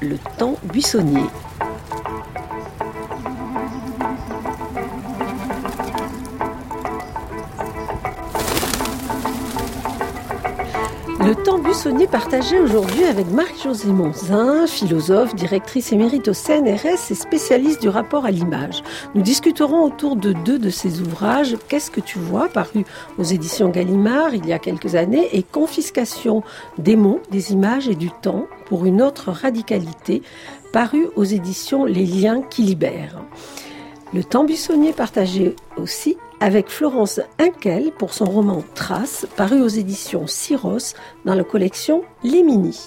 Le temps buissonnier. Le temps buissonnier partagé aujourd'hui avec Marie-Josée Monzin, philosophe, directrice émérite au CNRS et spécialiste du rapport à l'image. Nous discuterons autour de deux de ses ouvrages, Qu'est-ce que tu vois, paru aux éditions Gallimard il y a quelques années, et Confiscation des mots, des images et du temps pour une autre radicalité, paru aux éditions Les liens qui libèrent. Le temps buissonnier partagé aussi avec Florence Hinkel pour son roman Traces, paru aux éditions Syros dans la collection Les Mini.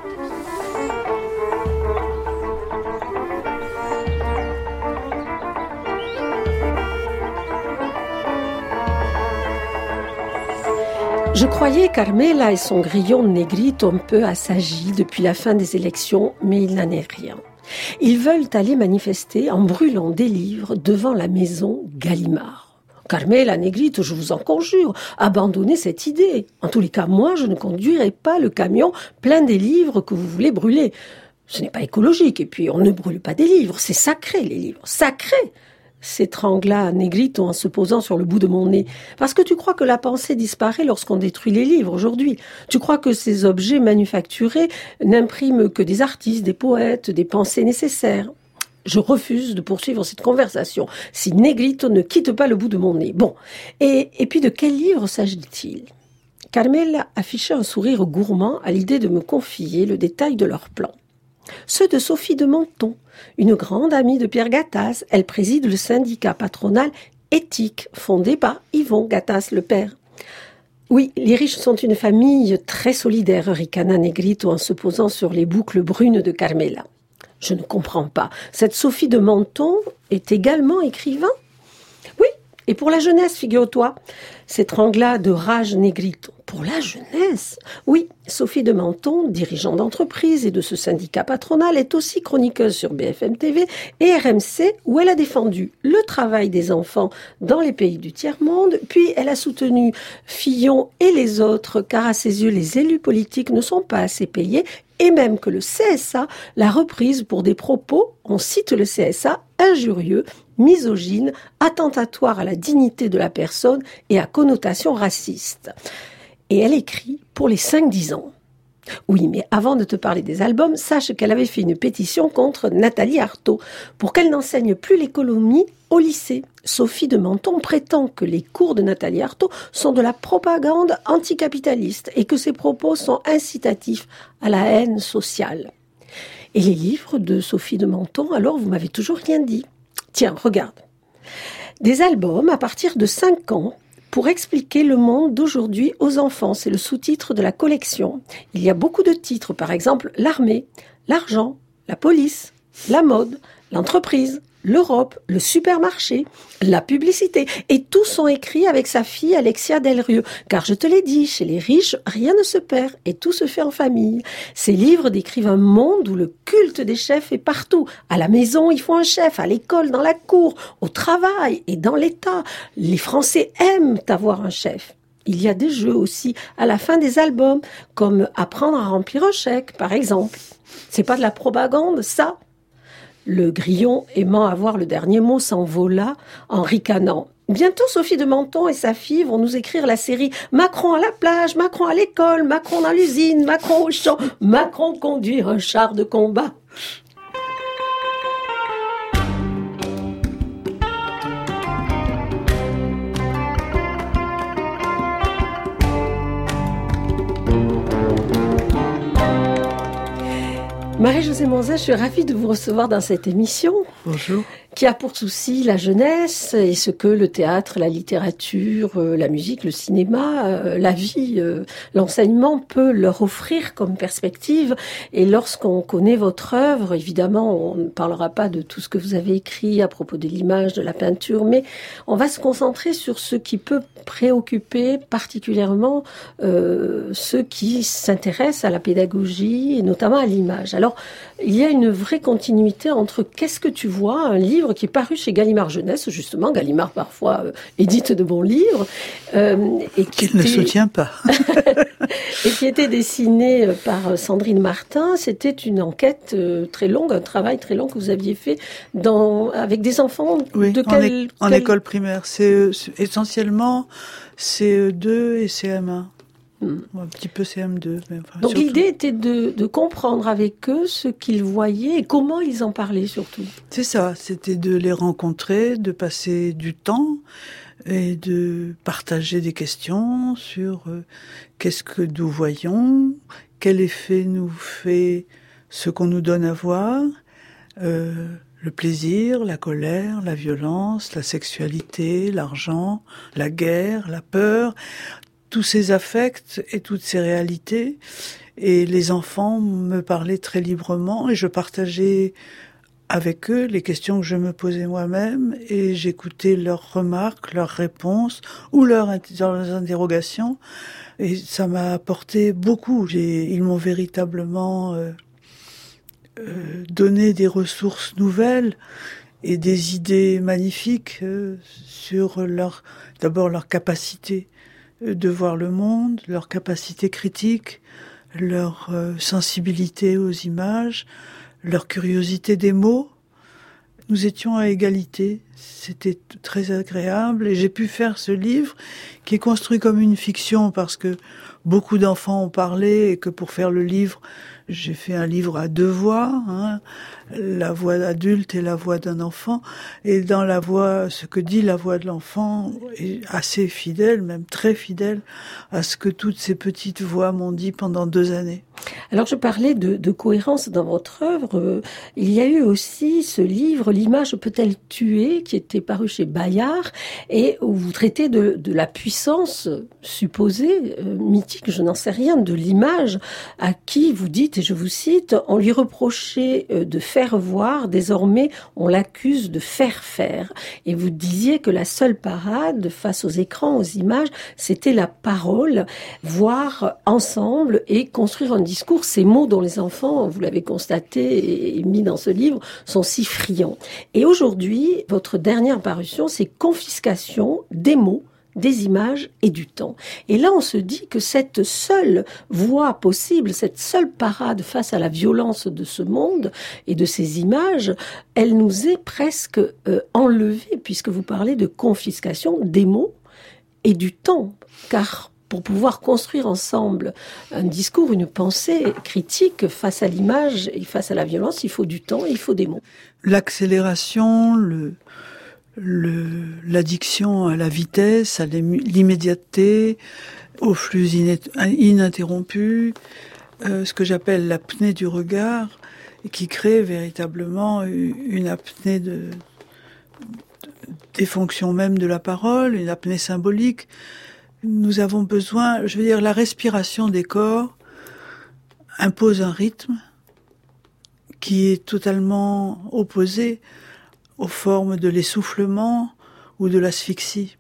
Je croyais Carmela et son grillon Negrito un peu assagi depuis la fin des élections, mais il n'en est rien. Ils veulent aller manifester en brûlant des livres devant la maison Gallimard. Carmela, Negrito, je vous en conjure, abandonnez cette idée. En tous les cas, moi, je ne conduirai pas le camion plein des livres que vous voulez brûler. Ce n'est pas écologique, et puis on ne brûle pas des livres, c'est sacré les livres, sacré, s'étrangla Negrito en se posant sur le bout de mon nez. Parce que tu crois que la pensée disparaît lorsqu'on détruit les livres aujourd'hui. Tu crois que ces objets manufacturés n'impriment que des artistes, des poètes, des pensées nécessaires. Je refuse de poursuivre cette conversation si Negrito ne quitte pas le bout de mon nez. Bon, et puis de quel livre s'agit-il ? Carmela affichait un sourire gourmand à l'idée de me confier le détail de leur plan. Ceux de Sophie de Menton, une grande amie de Pierre Gattaz. Elle préside le syndicat patronal éthique fondé par Yvon Gattaz le père. Oui, les riches sont une famille très solidaire, ricana Negrito en se posant sur les boucles brunes de Carmela. Je ne comprends pas. Cette Sophie de Menton est également écrivain ? Oui, et pour la jeunesse, figure-toi. S'étrangla de rage Negrito. Pour la jeunesse ? Oui, Sophie de Menton, dirigeante d'entreprise et de ce syndicat patronal, est aussi chroniqueuse sur BFM TV et RMC, où elle a défendu le travail des enfants dans les pays du tiers-monde, puis elle a soutenu Fillon et les autres, car à ses yeux, les élus politiques ne sont pas assez payés, et même que le CSA l'a reprise pour des propos, on cite le CSA, injurieux, misogyne, attentatoire à la dignité de la personne et à connotation raciste. Et elle écrit pour les 5-10 ans. Oui, mais avant de te parler des albums, sache qu'elle avait fait une pétition contre Nathalie Arthaud pour qu'elle n'enseigne plus l'économie au lycée. Sophie de Menton prétend que les cours de Nathalie Arthaud sont de la propagande anticapitaliste et que ses propos sont incitatifs à la haine sociale. Et les livres de Sophie de Menton, alors vous m'avez toujours rien dit. Tiens, regarde. Des albums à partir de 5 ans pour expliquer le monde d'aujourd'hui aux enfants. C'est le sous-titre de la collection. Il y a beaucoup de titres, par exemple l'armée, l'argent, la police, la mode, l'entreprise, l'Europe, le supermarché, la publicité. Et tous sont écrits avec sa fille Alexia Delrieux. Car je te l'ai dit, chez les riches, rien ne se perd et tout se fait en famille. Ces livres décrivent un monde où le culte des chefs est partout. À la maison, il faut un chef, à l'école, dans la cour, au travail et dans l'État. Les Français aiment avoir un chef. Il y a des jeux aussi à la fin des albums, comme apprendre à remplir un chèque, par exemple. C'est pas de la propagande, ça ? Le grillon, aimant avoir le dernier mot, s'envola en ricanant. Bientôt, Sophie de Menton et sa fille vont nous écrire la série Macron à la plage, Macron à l'école, Macron dans l'usine, Macron au champ, Macron conduire un char de combat. Marie-Josée Monzin, je suis ravie de vous recevoir dans cette émission. Bonjour. Qui a pour souci la jeunesse et ce que le théâtre, la littérature, la musique, le cinéma, la vie, l'enseignement peut leur offrir comme perspective. Et lorsqu'on connaît votre œuvre, évidemment, on ne parlera pas de tout ce que vous avez écrit à propos de l'image, de la peinture, mais on va se concentrer sur ce qui peut préoccuper particulièrement ceux qui s'intéressent à la pédagogie et notamment à l'image. Alors, il y a une vraie continuité entre Qu'est-ce que tu vois, un livre livre qui est paru chez Gallimard Jeunesse, justement. Gallimard, parfois, édite de bons livres. Qu'il ne soutient pas. Et qui était dessiné par Sandrine Martin. C'était une enquête très longue, un travail très long que vous aviez fait avec des enfants en école primaire. C'est essentiellement CE2 et CM1. Un petit peu CM2. Mais donc surtout. l'idée était de comprendre avec eux ce qu'ils voyaient et comment ils en parlaient surtout. C'est ça, c'était de les rencontrer, de passer du temps et de partager des questions sur qu'est-ce que nous voyons, quel effet nous fait ce qu'on nous donne à voir, le plaisir, la colère, la violence, la sexualité, l'argent, la guerre, la peur, tous ces affects et toutes ces réalités. Et les enfants me parlaient très librement et je partageais avec eux les questions que je me posais moi-même et j'écoutais leurs remarques, leurs réponses ou leurs interrogations. Et ça m'a apporté beaucoup. Ils m'ont véritablement donné des ressources nouvelles et des idées magnifiques sur d'abord leur capacité de voir le monde, leur capacité critique, leur sensibilité aux images, leur curiosité des mots. Nous étions à égalité, c'était très agréable et j'ai pu faire ce livre qui est construit comme une fiction parce que beaucoup d'enfants ont parlé et que pour faire le livre, j'ai fait un livre à deux voix, la voix d'adulte et la voix d'un enfant. Et dans la voix, ce que dit la voix de l'enfant est assez fidèle, même très fidèle, à ce que toutes ces petites voix m'ont dit pendant 2 années. Alors je parlais de cohérence dans votre œuvre. Il y a eu aussi ce livre, L'image peut-elle tuer, qui était paru chez Bayard, et où vous traitez de la puissance supposée, mythique, je n'en sais rien, de l'image, à qui vous dites, et je vous cite, on lui reprochait de faire voir, désormais on l'accuse de faire faire. Et vous disiez que la seule parade face aux écrans, aux images, c'était la parole, voir ensemble et construire un discours. Ces mots dont les enfants, vous l'avez constaté et mis dans ce livre, sont si friands. Et aujourd'hui, votre dernière parution, c'est confiscation des mots, des images et du temps. Et là, on se dit que cette seule voie possible, cette seule parade face à la violence de ce monde et de ces images, elle nous est presque enlevée, puisque vous parlez de confiscation des mots et du temps. Car pour pouvoir construire ensemble un discours, une pensée critique face à l'image et face à la violence, il faut du temps et il faut des mots. L'accélération, l'addiction à la vitesse, à l'immédiateté, au flux ininterrompu, ce que j'appelle l'apnée du regard, qui crée véritablement une apnée des fonctions même de la parole, une apnée symbolique. Nous avons besoin, je veux dire, la respiration des corps impose un rythme qui est totalement opposé aux formes de l'essoufflement ou de l'asphyxie.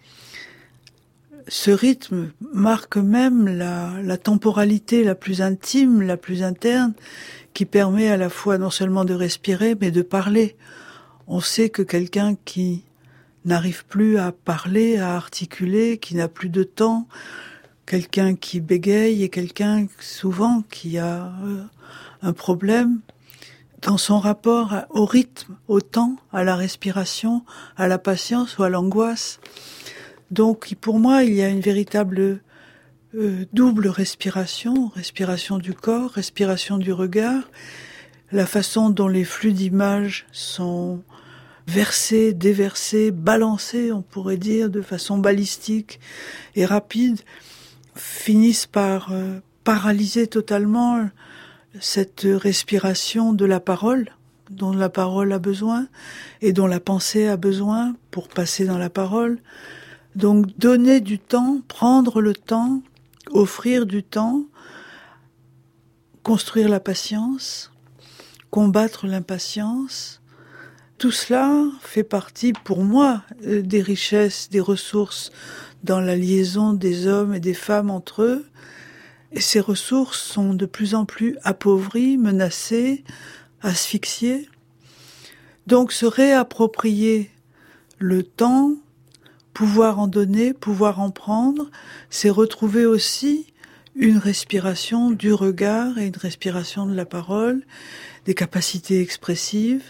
Ce rythme marque même la temporalité la plus intime, la plus interne, qui permet à la fois non seulement de respirer, mais de parler. On sait que quelqu'un qui n'arrive plus à parler, à articuler, qui n'a plus de temps, quelqu'un qui bégaye et quelqu'un souvent qui a un problème dans son rapport au rythme, au temps, à la respiration, à la patience ou à l'angoisse. Donc pour moi, il y a une véritable double respiration, respiration du corps, respiration du regard, la façon dont les flux d'images sont versés, déversés, balancés, on pourrait dire, de façon balistique et rapide, finissent par paralyser totalement cette respiration de la parole, dont la parole a besoin et dont la pensée a besoin pour passer dans la parole. Donc donner du temps, prendre le temps, offrir du temps, construire la patience, combattre l'impatience. Tout cela fait partie, pour moi, des richesses, des ressources dans la liaison des hommes et des femmes entre eux. Et ces ressources sont de plus en plus appauvries, menacées, asphyxiées. Donc se réapproprier le temps, pouvoir en donner, pouvoir en prendre, c'est retrouver aussi une respiration du regard et une respiration de la parole, des capacités expressives,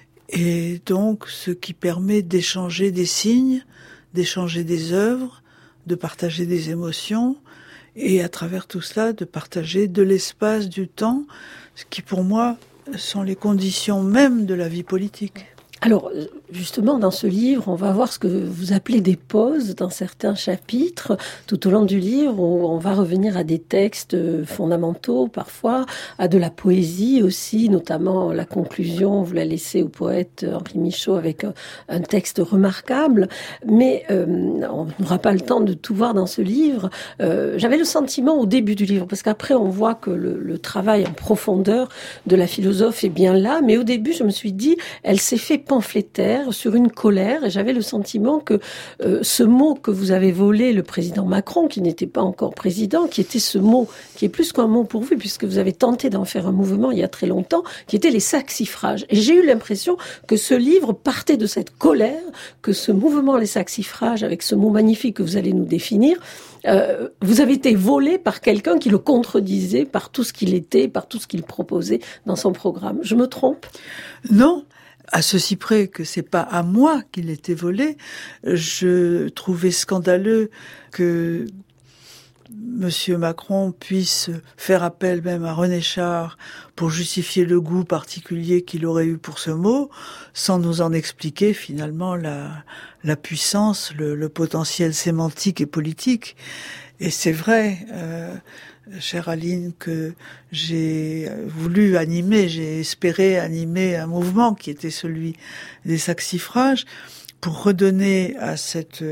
et donc ce qui permet d'échanger des signes, d'échanger des œuvres, de partager des émotions, et à travers tout cela, de partager de l'espace, du temps, ce qui pour moi sont les conditions mêmes de la vie politique. Alors, justement, dans ce livre, on va voir ce que vous appelez des pauses dans certains chapitres. Tout au long du livre, on va revenir à des textes fondamentaux, parfois, à de la poésie aussi, notamment la conclusion, vous la laissez au poète Henri Michaud avec un texte remarquable. Mais on n'aura pas le temps de tout voir dans ce livre. J'avais le sentiment au début du livre, parce qu'après, on voit que le travail en profondeur de la philosophe est bien là. Mais au début, je me suis dit, elle s'est fait pamphlétaire sur une colère, et j'avais le sentiment que ce mot que vous avez volé le président Macron, qui n'était pas encore président, qui était ce mot, qui est plus qu'un mot pour vous, puisque vous avez tenté d'en faire un mouvement il y a très longtemps, qui était les saxifrages. Et j'ai eu l'impression que ce livre partait de cette colère, que ce mouvement, les saxifrages, avec ce mot magnifique que vous allez nous définir, vous avez été volé par quelqu'un qui le contredisait par tout ce qu'il était, par tout ce qu'il proposait dans son programme. Je me trompe ? Non. À ceci près que c'est pas à moi qu'il était volé, je trouvais scandaleux que Monsieur Macron puisse faire appel même à René Char pour justifier le goût particulier qu'il aurait eu pour ce mot, sans nous en expliquer finalement la puissance, le potentiel sémantique et politique. Et c'est vrai, chère Aline, que j'ai voulu animer, j'ai espéré animer un mouvement qui était celui des saxifrages pour redonner à cette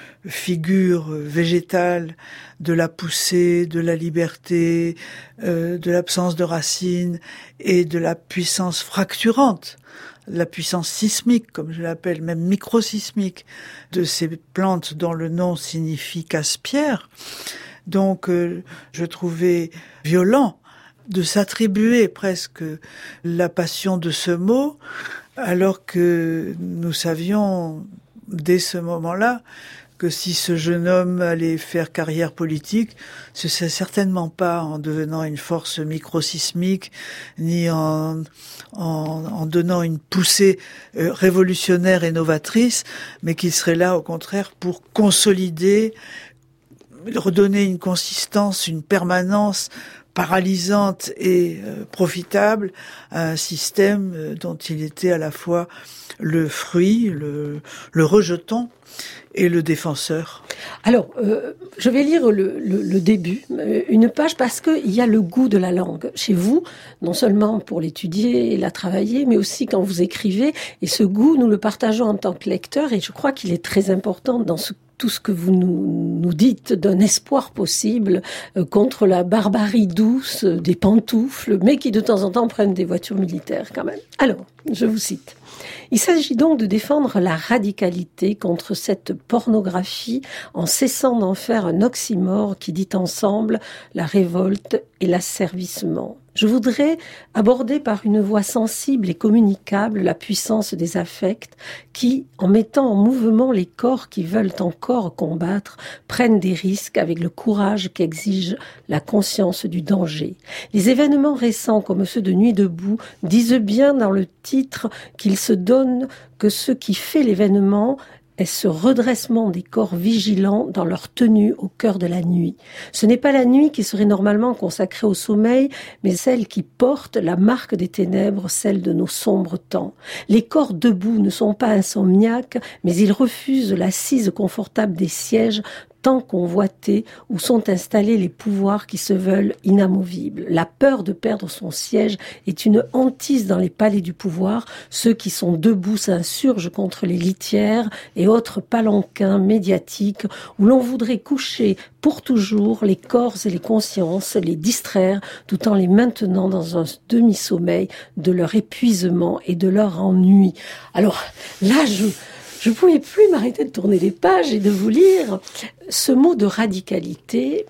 figure végétale de la poussée, de la liberté, de l'absence de racines et de la puissance fracturante, la puissance sismique, comme je l'appelle, même microsismique, de ces plantes dont le nom signifie casse-pierre. Donc, je trouvais violent de s'attribuer presque la passion de ce mot, alors que nous savions, dès ce moment-là, que si ce jeune homme allait faire carrière politique, ce serait certainement pas en devenant une force microsismique, ni en donnant une poussée révolutionnaire et novatrice, mais qu'il serait là, au contraire, pour consolider, redonner une consistance, une permanence paralysante et profitable à un système dont il était à la fois le fruit, le rejeton et le défenseur. Alors, je vais lire le début, une page, parce qu'il y a le goût de la langue chez vous, non seulement pour l'étudier et la travailler, mais aussi quand vous écrivez. Et ce goût, nous le partageons en tant que lecteurs, et je crois qu'il est très important dans tout ce que vous nous dites d'un espoir possible contre la barbarie douce des pantoufles, mais qui de temps en temps prennent des voitures militaires quand même. Alors, je vous cite. Il s'agit donc de défendre la radicalité contre cette pornographie en cessant d'en faire un oxymore qui dit ensemble la révolte et l'asservissement. Je voudrais aborder par une voix sensible et communicable la puissance des affects qui, en mettant en mouvement les corps qui veulent encore combattre, prennent des risques avec le courage qu'exige la conscience du danger. Les événements récents comme ceux de Nuit debout disent bien dans le titre qu'ils se donnent que ce qui fait l'événement est ce redressement des corps vigilants dans leur tenue au cœur de la nuit. Ce n'est pas la nuit qui serait normalement consacrée au sommeil, mais celle qui porte la marque des ténèbres, celle de nos sombres temps. Les corps debout ne sont pas insomniaques, mais ils refusent l'assise confortable des sièges tant convoités où sont installés les pouvoirs qui se veulent inamovibles. La peur de perdre son siège est une hantise dans les palais du pouvoir. Ceux qui sont debout s'insurgent contre les litières et autres palanquins médiatiques où l'on voudrait coucher pour toujours les corps et les consciences, les distraire tout en les maintenant dans un demi-sommeil de leur épuisement et de leur ennui. Alors là, je ne pouvais plus m'arrêter de tourner les pages et de vous lire ce mot de radicalité,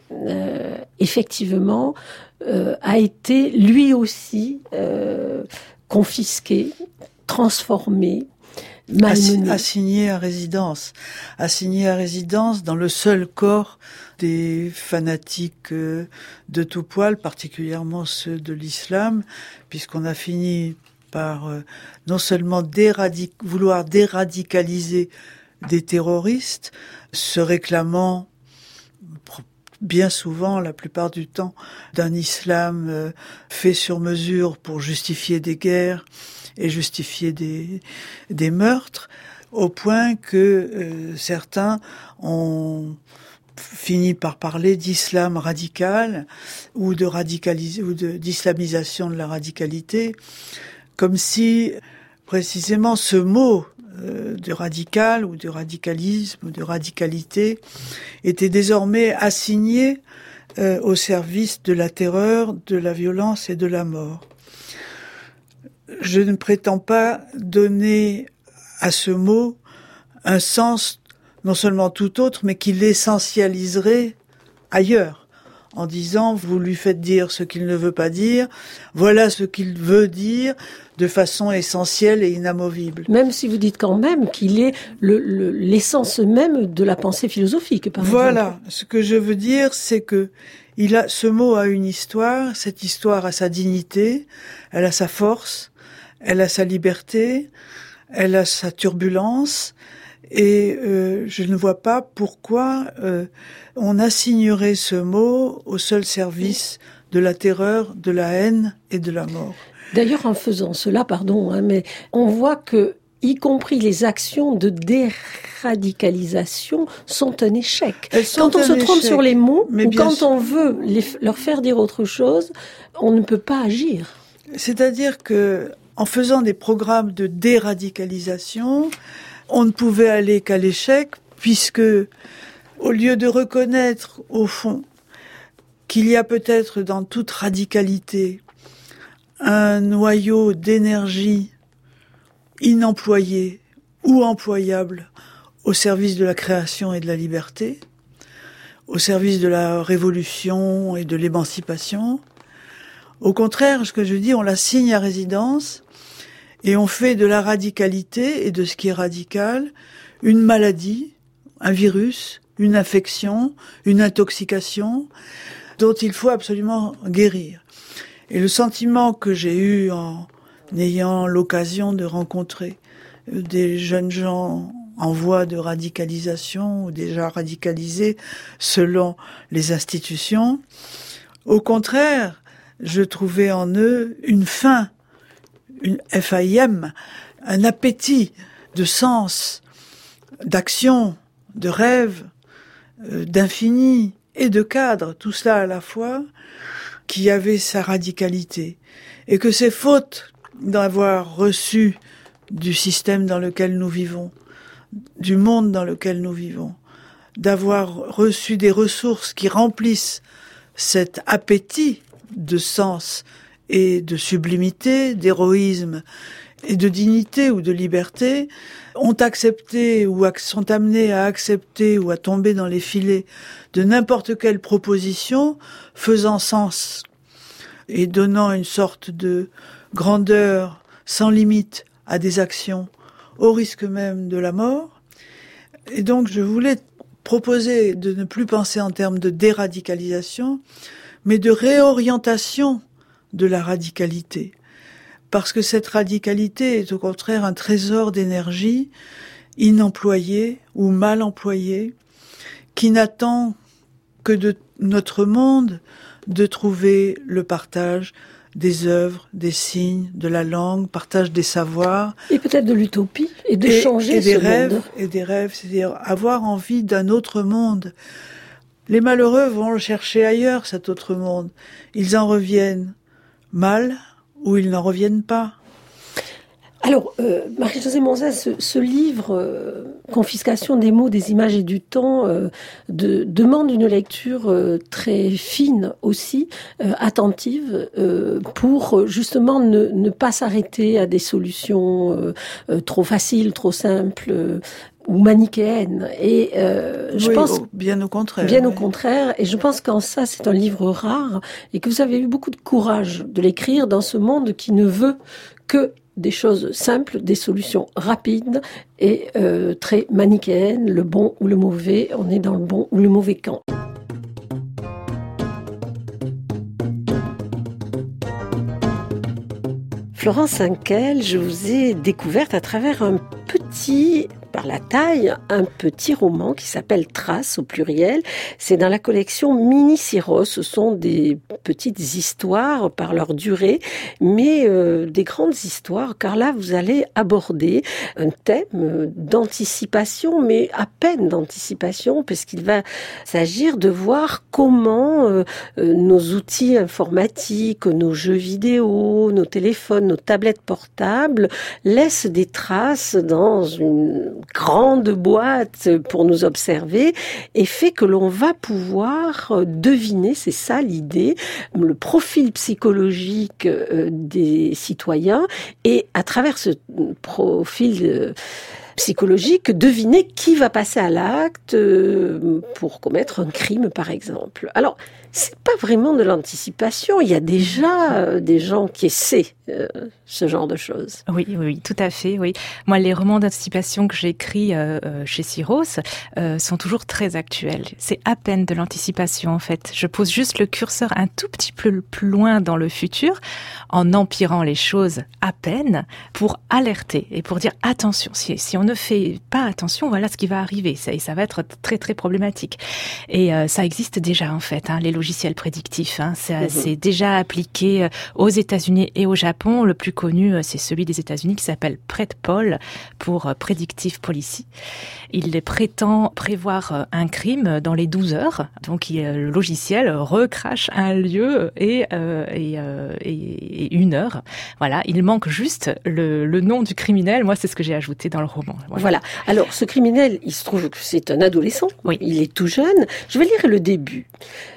effectivement, a été lui aussi confisqué transformé, malmené. Assigné à résidence dans le seul corps des fanatiques de tout poil, particulièrement ceux de l'islam, puisqu'on a fini par non seulement vouloir déradicaliser des terroristes, se réclamant bien souvent, la plupart du temps, d'un islam fait sur mesure pour justifier des guerres et justifier des meurtres, au point que certains ont fini par parler d'islam radical ou d'islamisation de la radicalité, comme si précisément ce mot de radical ou de radicalisme ou de radicalité était désormais assigné au service de la terreur, de la violence et de la mort. Je ne prétends pas donner à ce mot un sens non seulement tout autre, mais qui l'essentialiserait ailleurs, en disant « vous lui faites dire ce qu'il ne veut pas dire, voilà ce qu'il veut dire », de façon essentielle et inamovible. Même si vous dites quand même qu'il est l'essence même de la pensée philosophique, par exemple. Voilà, ce que je veux dire, c'est que ce mot a une histoire, cette histoire a sa dignité, elle a sa force, elle a sa liberté, elle a sa turbulence, et je ne vois pas pourquoi on assignerait ce mot au seul service de la terreur, de la haine et de la mort. D'ailleurs, en faisant cela, mais on voit que, y compris les actions de déradicalisation, sont un échec. Quand on se trompe sur les mots, ou quand on veut leur faire dire autre chose, on ne peut pas agir. C'est-à-dire que, en faisant des programmes de déradicalisation, on ne pouvait aller qu'à l'échec, puisque, au lieu de reconnaître, au fond, qu'il y a peut-être dans toute radicalité un noyau d'énergie inemployé ou employable au service de la création et de la liberté, au service de la révolution et de l'émancipation. Au contraire, ce que je dis, on l'assigne à résidence et on fait de la radicalité et de ce qui est radical une maladie, un virus, une infection, une intoxication dont il faut absolument guérir. Et le sentiment que j'ai eu en ayant l'occasion de rencontrer des jeunes gens en voie de radicalisation ou déjà radicalisés selon les institutions, au contraire, je trouvais en eux une faim, une FAIM, un appétit de sens, d'action, de rêve, d'infini et de cadre, tout cela à la fois, qui avait sa radicalité. Et que c'est faute d'avoir reçu du système dans lequel nous vivons, du monde dans lequel nous vivons, d'avoir reçu des ressources qui remplissent cet appétit de sens et de sublimité, d'héroïsme et de dignité ou de liberté, ont accepté ou sont amenés à accepter ou à tomber dans les filets de n'importe quelle proposition faisant sens et donnant une sorte de grandeur sans limite à des actions, au risque même de la mort. Et donc je voulais proposer de ne plus penser en termes de déradicalisation, mais de réorientation de la radicalité. Parce que cette radicalité est au contraire un trésor d'énergie inemployé ou mal employé, qui n'attend que de notre monde de trouver le partage des œuvres, des signes, de la langue, partage des savoirs. Et peut-être de l'utopie, et de changer ce rêves, monde. Et des rêves, c'est-à-dire avoir envie d'un autre monde. Les malheureux vont le chercher ailleurs, cet autre monde. Ils en reviennent mal ou ils n'en reviennent pas. Alors, Marie-Josée Monzès, ce livre, Confiscation des mots, des images et du temps, demande une lecture très fine aussi, attentive, pour justement ne pas s'arrêter à des solutions trop faciles, trop simples, ou manichéennes. Et je pense bien au contraire. Bien au contraire. Et je pense qu'en ça, c'est un livre rare et que vous avez eu beaucoup de courage de l'écrire dans ce monde qui ne veut que des choses simples, des solutions rapides et très manichéennes, le bon ou le mauvais, on est dans le bon ou le mauvais camp. Florence Hinkel, je vous ai découverte à travers par la taille, un petit roman qui s'appelle Traces au pluriel. C'est dans la collection Mini Syros. Ce sont des petites histoires par leur durée, mais des grandes histoires, car là, vous allez aborder un thème d'anticipation, mais à peine d'anticipation, puisqu'il va s'agir de voir comment nos outils informatiques, nos jeux vidéo, nos téléphones, nos tablettes portables laissent des traces dans une grande boîte pour nous observer et fait que l'on va pouvoir deviner, c'est ça l'idée, le profil psychologique des citoyens et à travers ce profil psychologique, deviner qui va passer à l'acte pour commettre un crime par exemple. Alors, c'est pas vraiment de l'anticipation, il y a déjà des gens qui essaient ce genre de choses. Oui, tout à fait, oui. Moi, les romans d'anticipation que j'écris chez Syros sont toujours très actuels. C'est à peine de l'anticipation, en fait. Je pose juste le curseur un tout petit peu plus loin dans le futur, en empirant les choses à peine, pour alerter et pour dire attention, si on ne fait pas attention, voilà ce qui va arriver. Et ça va être très, très problématique. Et ça existe déjà, en fait, les logiciels prédictifs. C'est déjà appliqué aux États-Unis et au Japon. Le plus connu, c'est celui des États-Unis qui s'appelle PredPol pour Predictive Policy. Il prétend prévoir un crime dans les 12 heures. Donc, le logiciel recrache un lieu et une heure. Voilà, il manque juste le nom du criminel. Moi, c'est ce que j'ai ajouté dans le roman. Voilà. Alors, ce criminel, il se trouve que c'est un adolescent. Oui. Il est tout jeune. Je vais lire le début.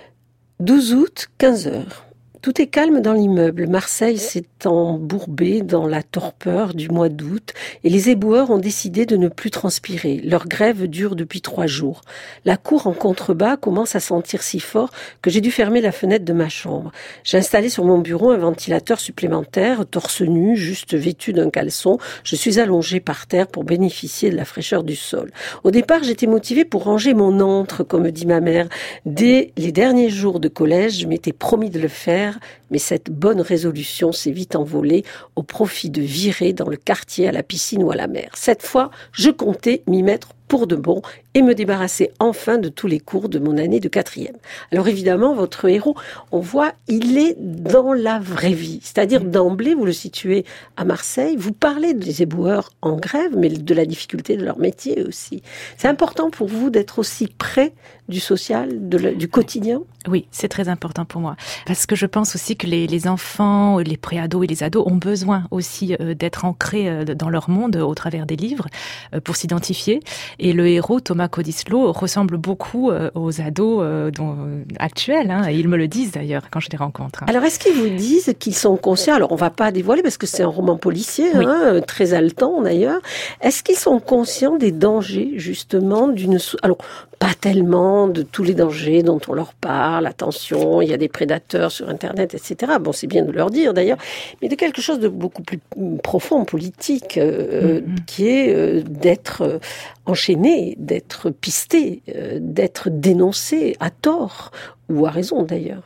12 août, 15 heures. Tout est calme dans l'immeuble. Marseille s'est embourbée dans la torpeur du mois d'août et les éboueurs ont décidé de ne plus transpirer. Leur grève dure depuis 3 jours. La cour en contrebas commence à sentir si fort que j'ai dû fermer la fenêtre de ma chambre. J'ai installé sur mon bureau un ventilateur supplémentaire, torse nu, juste vêtu d'un caleçon. Je suis allongée par terre pour bénéficier de la fraîcheur du sol. Au départ, j'étais motivée pour ranger mon antre, comme dit ma mère. Dès les derniers jours de collège, je m'étais promis de le faire. Mais cette bonne résolution s'est vite envolée au profit de virer dans le quartier à la piscine ou à la mer. Cette fois, je comptais m'y mettre pour de bon et me débarrasser enfin de tous les cours de mon année de 4e. Alors évidemment, votre héros, on voit, il est dans la vraie vie. C'est-à-dire d'emblée, vous le situez à Marseille, vous parlez des éboueurs en grève, mais de la difficulté de leur métier aussi. C'est important pour vous d'être aussi près du social, du quotidien ? Oui, c'est très important pour moi. Parce que je pense aussi que les enfants, les préados et les ados ont besoin aussi d'être ancrés dans leur monde au travers des livres pour s'identifier. Et le héros, Thomas Codislo, ressemble beaucoup aux ados actuels. Et ils me le disent d'ailleurs quand je les rencontre. Alors, est-ce qu'ils vous disent qu'ils sont conscients ? Alors, on va pas dévoiler parce que c'est un roman policier, oui. Très haletant d'ailleurs. Est-ce qu'ils sont conscients des dangers, justement, alors, pas tellement de tous les dangers dont on leur parle, attention, il y a des prédateurs sur Internet, etc. Bon, c'est bien de leur dire d'ailleurs, mais de quelque chose de beaucoup plus profond, politique, qui est d'être enchaîné, d'être pisté, d'être dénoncé à tort, ou à raison d'ailleurs.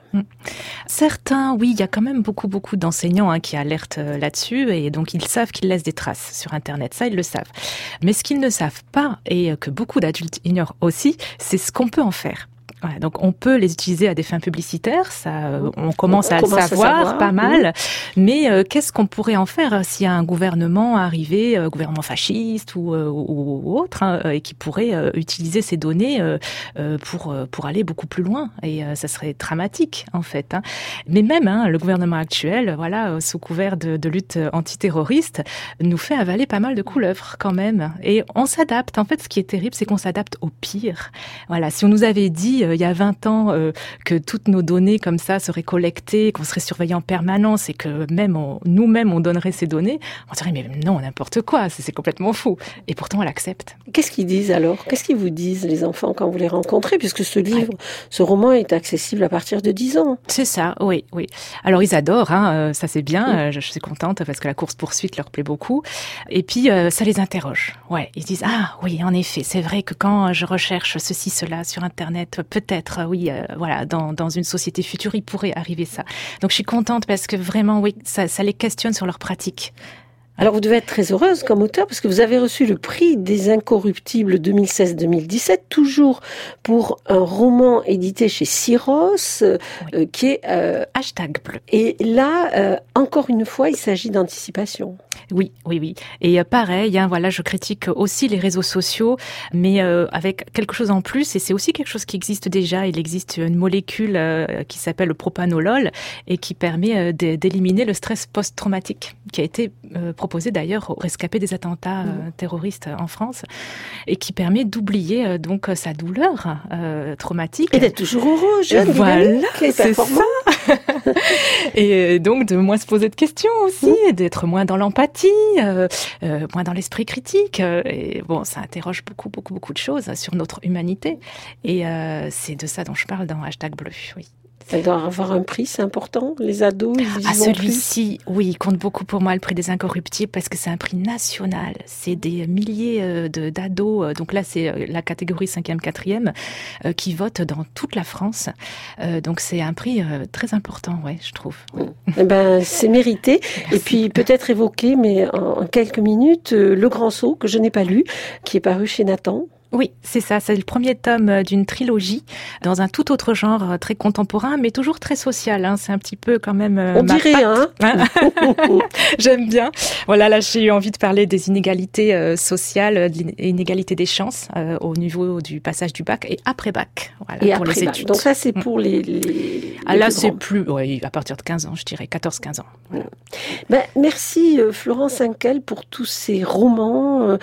Certains, oui, il y a quand même beaucoup d'enseignants qui alertent là-dessus et donc ils savent qu'ils laissent des traces sur Internet, ça ils le savent. Mais ce qu'ils ne savent pas et que beaucoup d'adultes ignorent aussi, c'est ce qu'on peut en faire. Voilà, donc on peut les utiliser à des fins publicitaires, ça, on commence à le savoir pas mal, mais qu'est-ce qu'on pourrait en faire s'il y a un gouvernement arrivé, gouvernement fasciste ou autre, et qui pourrait utiliser ces données pour aller beaucoup plus loin, et ça serait dramatique en fait. Mais même le gouvernement actuel, voilà, sous couvert de lutte antiterroriste, nous fait avaler pas mal de couleuvres quand même, et on s'adapte. En fait, ce qui est terrible, c'est qu'on s'adapte au pire. Voilà, si on nous avait dit il y a 20 ans que toutes nos données comme ça seraient collectées, qu'on serait surveillés en permanence et que nous-mêmes on donnerait ces données, on dirait mais non, n'importe quoi, c'est complètement fou. Et pourtant elle accepte. Qu'est-ce qu'ils disent alors? Qu'est-ce qu'ils vous disent les enfants quand vous les rencontrez, puisque ce livre, ce roman est accessible à partir de 10 ans? C'est ça, oui. Alors ils adorent, ça c'est bien, je suis contente parce que la course-poursuite leur plaît beaucoup. Et puis ça les interroge. Ouais, ils disent ah oui, en effet, c'est vrai que quand je recherche ceci, cela sur Internet, peut-être voilà, dans une société future, il pourrait arriver ça. Donc je suis contente parce que vraiment oui, ça les questionne sur leur pratique. Alors vous devez être très heureuse comme auteur parce que vous avez reçu le prix des Incorruptibles 2016-2017, toujours pour un roman édité chez Syros, qui est Hashtag bleu. Et là, encore une fois, il s'agit d'anticipation. Oui. Et pareil, voilà, je critique aussi les réseaux sociaux, mais avec quelque chose en plus. Et c'est aussi quelque chose qui existe déjà. Il existe une molécule qui s'appelle le propanolol et qui permet d'éliminer le stress post-traumatique, qui a été proposé d'ailleurs aux rescapés des attentats terroristes en France, et qui permet d'oublier donc sa douleur traumatique. Et d'être toujours heureux, jeune, voilà, c'est ça. Et donc de moins se poser de questions aussi, et d'être moins dans l'empathie, moins dans l'esprit critique. Et bon, ça interroge beaucoup de choses sur notre humanité. Et c'est de ça dont je parle dans Hashtag bleu, oui. Ça doit avoir un prix, c'est important. Les ados, ils y vont celui-ci, oui, il compte beaucoup pour moi, le prix des Incorruptibles, parce que c'est un prix national. C'est des milliers d'ados. Donc là, c'est la catégorie 5e, 4e, qui votent dans toute la France. Donc c'est un prix très important, ouais, je trouve. Eh ben, c'est mérité. Merci. Et puis peut-être évoquer, mais en quelques minutes, Le Grand Saut, que je n'ai pas lu, qui est paru chez Nathan. Oui, c'est ça. C'est le premier tome d'une trilogie dans un tout autre genre, très contemporain, mais toujours très social. C'est un petit peu quand même. On dirait, hein. J'aime bien. Voilà, là, j'ai eu envie de parler des inégalités sociales, des inégalités des chances au niveau du passage du bac et après bac. Voilà, et pour après les bac. études. Donc ça, c'est pour les là, c'est plus, oui, à partir de 15 ans, je dirais 14-15 ans. Voilà. Merci Florence Hinkel pour tous ces romans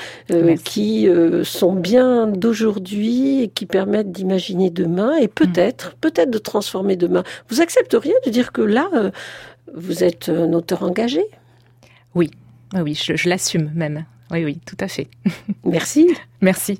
qui sont bien d'aujourd'hui et qui permettent d'imaginer demain et peut-être de transformer demain. Vous accepteriez de dire que là, vous êtes un auteur engagé? Oui, je l'assume même. Oui, tout à fait. Merci. Merci.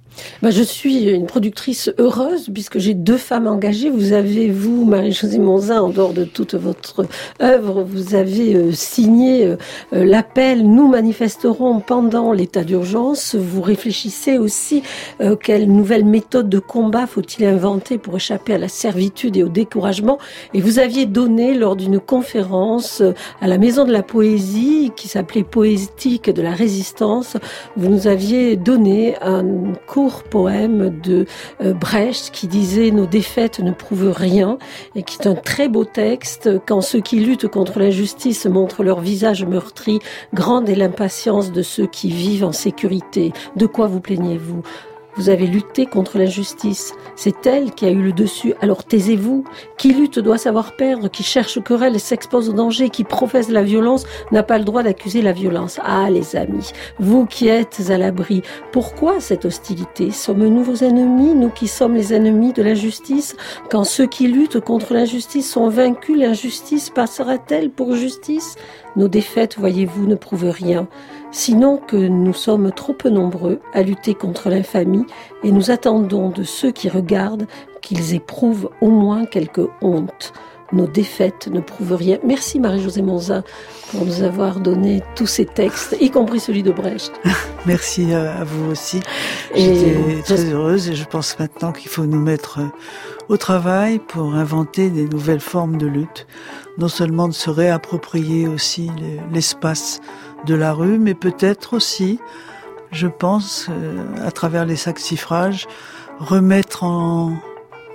Je suis une productrice heureuse puisque j'ai 2 femmes engagées. Vous avez, vous, Marie-Josée Monzin, en dehors de toute votre œuvre, vous avez signé l'appel « Nous manifesterons pendant l'état d'urgence ». Vous réfléchissez aussi quelle nouvelle méthode de combat faut-il inventer pour échapper à la servitude et au découragement. Et vous aviez donné lors d'une conférence à la Maison de la Poésie qui s'appelait « Poétique de la résistance », vous nous aviez donné un court poème de Brecht qui disait « Nos défaites ne prouvent rien » et qui est un très beau texte. Quand ceux qui luttent contre l'injustice montrent leur visage meurtri, grande est l'impatience de ceux qui vivent en sécurité. De quoi vous plaignez-vous ? Vous avez lutté contre l'injustice. C'est elle qui a eu le dessus. Alors taisez-vous. Qui lutte doit savoir perdre. Qui cherche querelle s'expose au danger. Qui professe la violence n'a pas le droit d'accuser la violence. Ah, les amis, vous qui êtes à l'abri, pourquoi cette hostilité? Sommes-nous vos ennemis, nous qui sommes les ennemis de l'injustice? Quand ceux qui luttent contre l'injustice sont vaincus, l'injustice passera-t-elle pour justice? Nos défaites, voyez-vous, ne prouvent rien. Sinon que nous sommes trop peu nombreux à lutter contre l'infamie et nous attendons de ceux qui regardent qu'ils éprouvent au moins quelque honte. Nos défaites ne prouvent rien. Merci Marie-Josée Monzin pour nous avoir donné tous ces textes, y compris celui de Brecht. Merci à vous aussi. J'étais très heureuse et je pense maintenant qu'il faut nous mettre au travail pour inventer des nouvelles formes de lutte. Non seulement de se réapproprier aussi l'espace de la rue, mais peut-être aussi, je pense, à travers les saxifrages, remettre en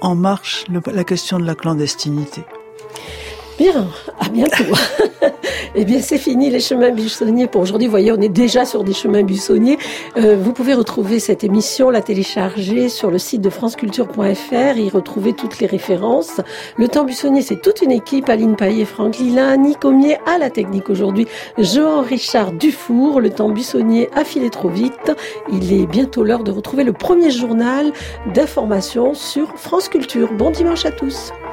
marche la question de la clandestinité. Bien, à bientôt. Eh bien, c'est fini les chemins buissonniers pour aujourd'hui. Vous voyez, on est déjà sur des chemins buissonniers. Vous pouvez retrouver cette émission, la télécharger sur le site de franceculture.fr, y retrouver toutes les références. Le temps buissonnier, c'est toute une équipe. Aline Paillet, Franck Lilin, Annie Comier à la technique aujourd'hui, Jean-Richard Dufour. Le temps buissonnier a filé trop vite. Il est bientôt l'heure de retrouver le premier journal d'information sur France Culture. Bon dimanche à tous.